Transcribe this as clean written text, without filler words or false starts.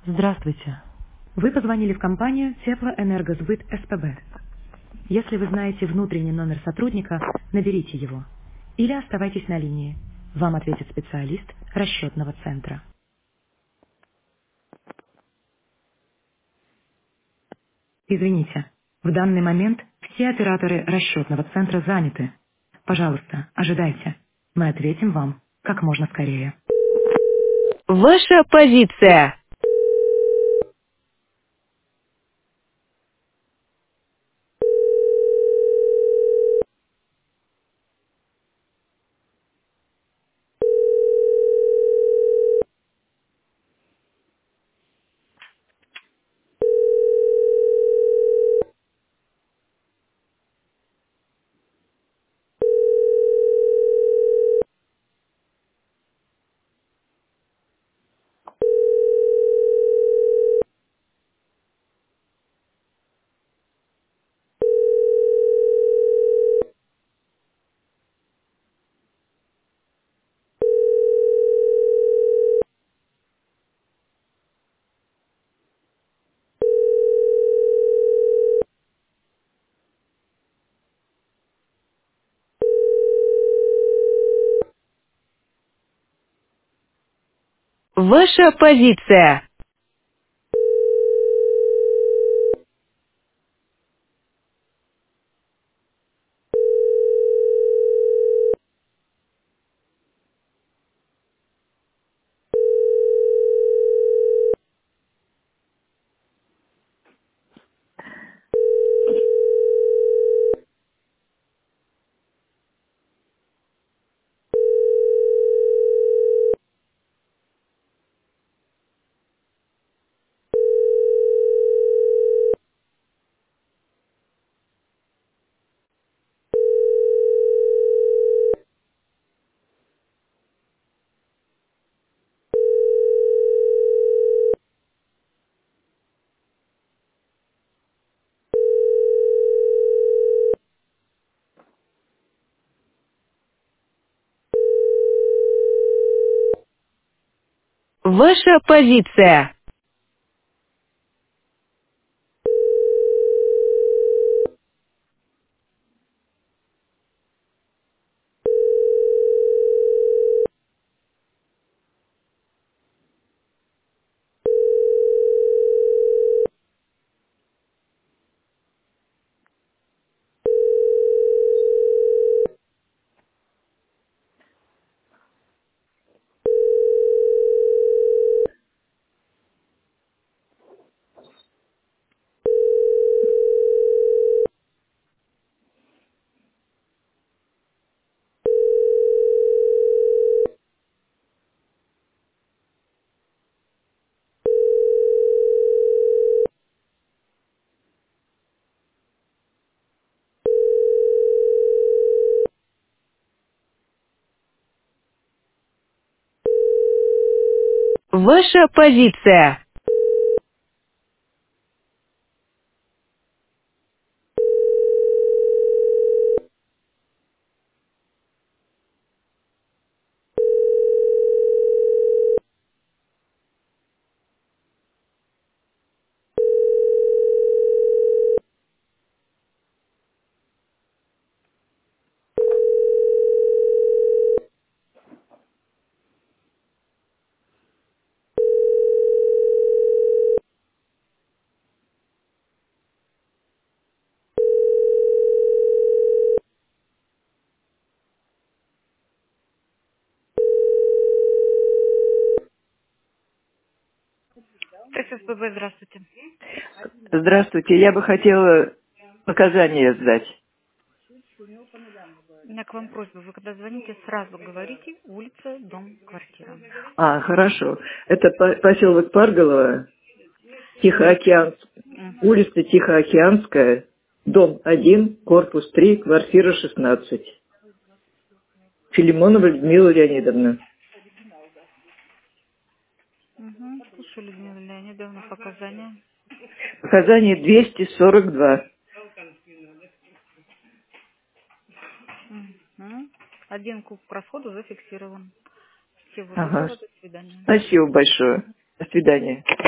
Здравствуйте. Вы позвонили в компанию Теплоэнергосбыт СПБ. Если вы знаете внутренний номер сотрудника, наберите его. Или оставайтесь на линии. Вам ответит специалист расчетного центра. Извините, в данный момент все операторы расчетного центра заняты. Пожалуйста, ожидайте. Мы ответим вам как можно скорее. Ваша позиция. Ваша позиция. Ваша позиция. Ваша позиция. ССББ, здравствуйте. Здравствуйте, я бы хотела показания сдать. У меня к вам просьба. Вы когда звоните, сразу говорите улица, дом, квартира. Хорошо. Это поселок Парголово, Мгм. улица Тихоокеанская, дом 1, корпус 3, квартира 16. Филимонова Людмила Леонидовна. Угу. Слушаю, Людмила Леонидовна, показания. Показания 242. Угу. Один куб к расходу зафиксирован. Всего Ага. доброго, до свидания. Спасибо большое. До свидания.